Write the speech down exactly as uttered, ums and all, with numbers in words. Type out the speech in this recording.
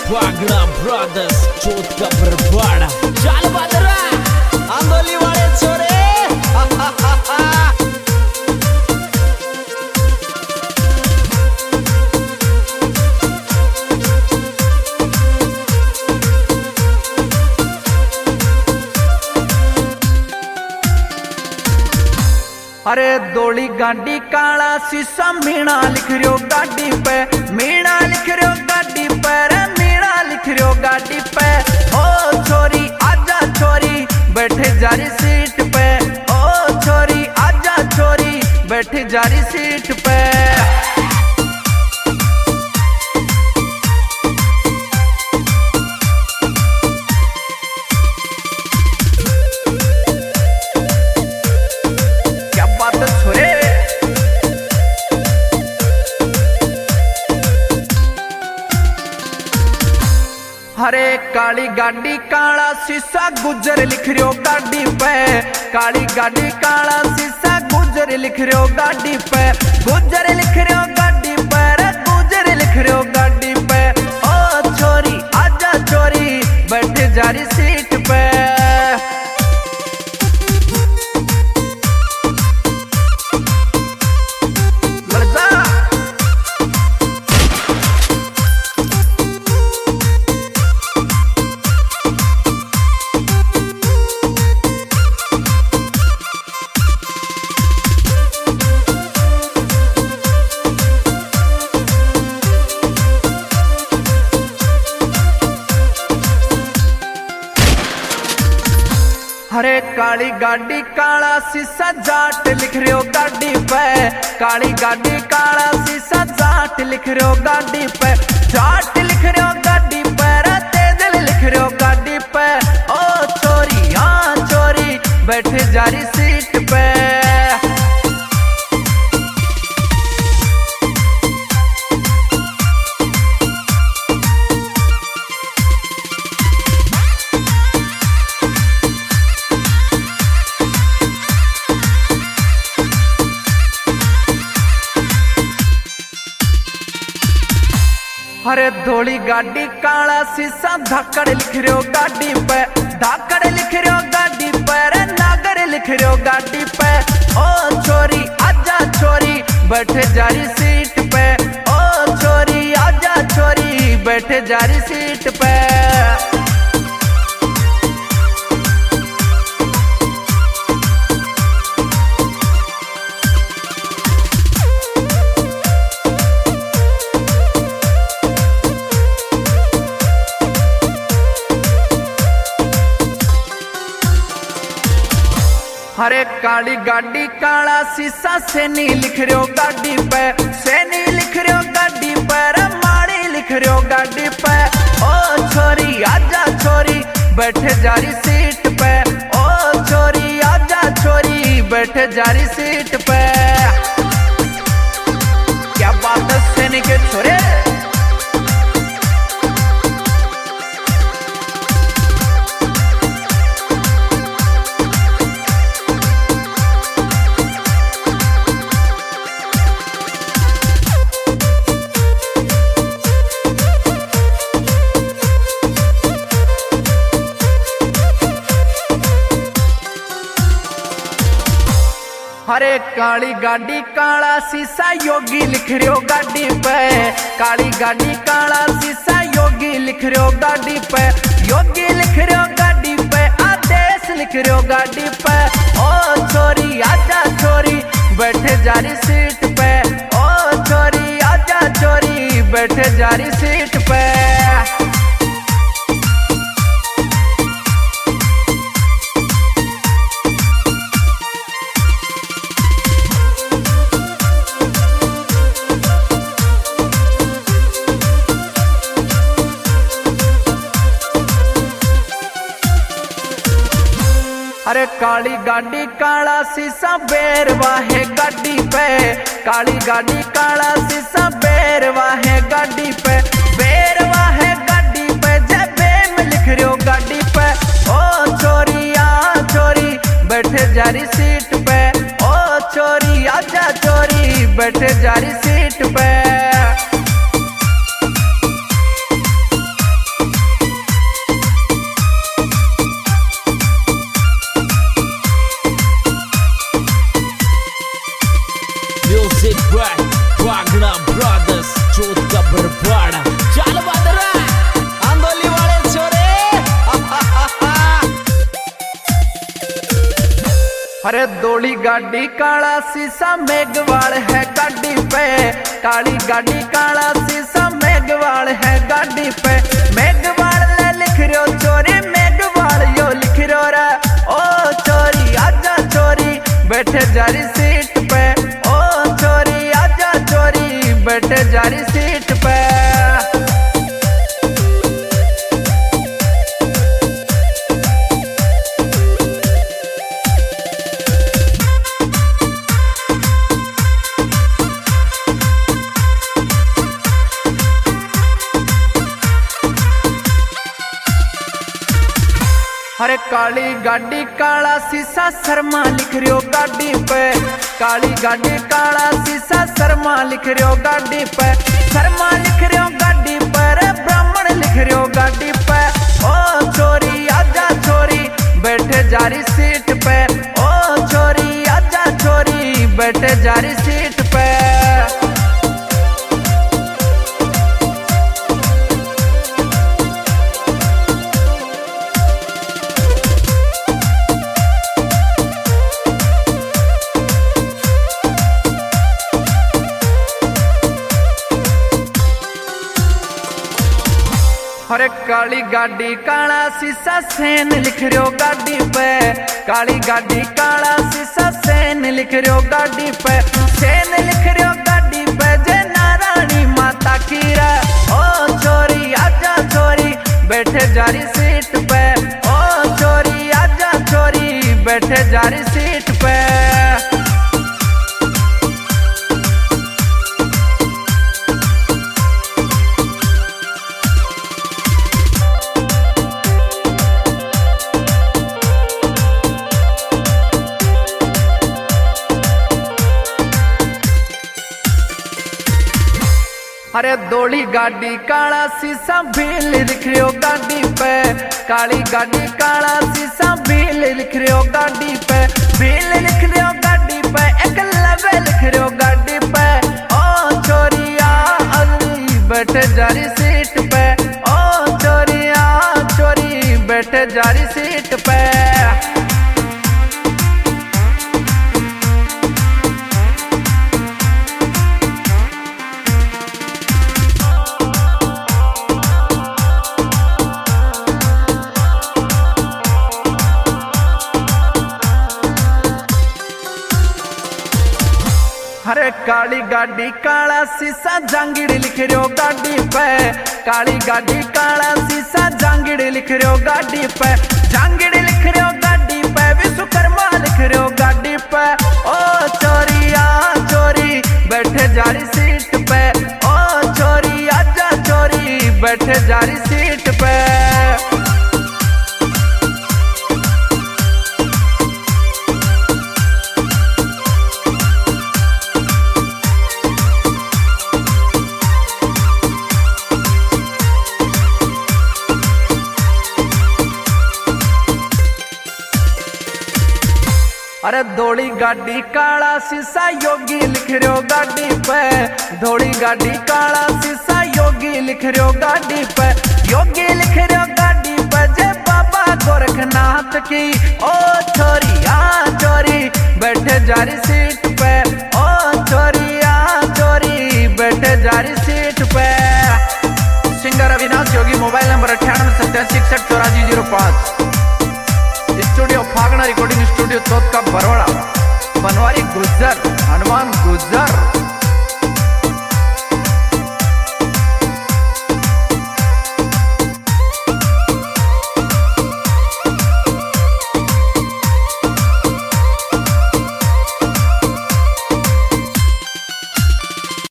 Bagda brothers चोट का बरबाड़ा चल बदरा आंदोली वाले छोरे अरे दोली गाड़ी काला शीशा मीणा लिख रियो गाड़ी पे, मीणा लिख रियो गाड़ी पे, रे मीणा लिख रियो गाड़ी पे। ओ छोरी आजा छोरी बैठे जारी सीट पे, ओ छोरी आजा छोरी बैठे जारी सीट पे। हरे काली गाड़ी काला शीशा गुजर लिख रियो गाड़ी पे, काली गाड़ी काला शीशा गुजर लिख रियो गाड़ी पे, गुजर लिख रियो गाड़ी पे, रे गुजर लिख रियो गाड़ी पे। ओ छोरी आजा छोरी बैठे जारी सीट पे। हरे काली गाड़ी काला शीशा जाट लिख रियो गाड़ी पे, काली गाड़ी काला शीशा जाट लिख रियो गाड़ी पे, जाट लिख रियो गाड़ी पे, रे तेजल लिख रियो गाड़ी पे। ओ छोरी हाँ छोरी बैठे जारी सीट पे। हरे धोली गाड़ी काला शीशा धाकड़ लिख रियो गाड़ी पे, धाकड़ लिख रियो गाड़ी पे, रे नागर लिख रियो गाड़ी पे। ओ छोरी आजा छोरी बैठे जारी सीट पे, ओ छोरी आजा छोरी बैठे जारी सीट पे। हरे काली गाड़ी काला शीशा सैनी लिख रियो गाड़ी पे, सैनी लिख रियो गाड़ी पे, रे माड़ी लिख रियो गाड़ी पे। ओ छोरी आजा छोरी बैठे जारी सीट पे, ओ छोरी आजा छोरी बैठे जारी सीट पे। क्या बात है सैनी के छोरे। हरे काली गाड़ी काला शीशा योगी लिख रियो गाड़ी पे, काली गाड़ी काला शीशा योगी लिख रियो गाड़ी पे, योगी लिख रियो गाड़ी पे, आदेश लिख रियो गाड़ी पे। ओ छोरी आजा छोरी बैठे जारी सीट पे, ओ छोरी आजा छोरी बैठे जारी सीट पे। अरे काली गाड़ी काला शीशा बेरवा है गाड़ी पे, काली गाड़ी काला शीशा बेरवा है गाड़ी पे, बेरवा है गाड़ी पे, जय बेम लिख रियो गाड़ी पे। ओ छोरी आ छोरी बैठे जारी सीट पे, ओ छोरी आजा छोरी बैठे जारी सीट पे। म्यूजिक बाय वागना ब्रदर्स चोट का बरपाड़ा। चल बदरा आंदोली वाले छोरे। अरे दौड़ी गाड़ी काला शीशा मेघवाल है गाड़ी पे, काली गाड़ी काला शीशा मेघवाल है गाड़ी पे। मेघवाल ले लिख रहो चोरी, मेघवाल यो लिख रहो रे। ओ चोरी आजा चोरी बैठे जारी सीट पे, ओ चोरी आजा चोरी बैठे जारी सीट पे। अरे काली गाड़ी काला शीशा शर्मा लिख रहो गाड़ी पे, काली गाड़ी काला शीशा शर्मा लिख रहो गाड़ी पे। शर्मा लिख रहो गाड़ी पर, ब्राह्मण लिख रहो गाड़ी पे। ओ चोरी आजा चोरी बैठे जारी सीट पे, ओ चोरी आजा चोरी बैठे जारी सीट पे। अरे काली गाड़ी काला शीशा सेन लिख रहो गाड़ी पे, काली गाड़ी काला शीशा सेन लिख रहो गाड़ी पे। सेन लिख रहो गाड़ी पे जय नारायणी माता की रे। ओ चोरी आजा चोरी बैठे जारी सीट पे, ओ चोरी आजा चोरी बैठे जारी सीट पे। अरे दौड़ी गाड़ी काला शीशा भील लिख रहो गाड़ी पे, काली गाड़ी काला शीशा भील लिख रहो गाड़ी पे। भील लिख रहो गाड़ी पे, एक लवे लिख रहो गाड़ी पे। ओ चोरिया अली बैठे जारी सीट पे, ओ चोरिया चोरी बैठे जारी सीट पे। अरे काली गाड़ी काला शीशा जांगिड़ लिख रहो गाड़ी पे, काली गाड़ी काला शीशा जांगिड़ लिख रहो गाड़ी पे। जांगिड़ लिख रहो गाड़ी पे, विश्वकर्मा लिख रहो गाड़ी पे। ओ चोरी आ चोरी बैठे जारी सीट पे, ओ चोरी आजा चोरी बैठे जारी सीट पे। अरे दौड़ी गाड़ी काला शीशा योगी लिख रहो गाड़ी पे, दौड़ी गाड़ी काला शीशा योगी लिख रहो गाड़ी पे। योगी लिख रहो गाड़ी पे जय बाबा गोरखनाथ की। ओ चोरी आ चोरी बैठे जारी सीट पे, ओ चोरी आ चोरी बैठे जारी सीट पे। Singer Avinash Yogi, mobile number अठानवे सत्तासी इकसठ चौरासी जीरो पाँच। Studio Phagna recording studio Chauth का बरवाड़ा, बनवारी गुज्जर, हनुमान गुज्जर।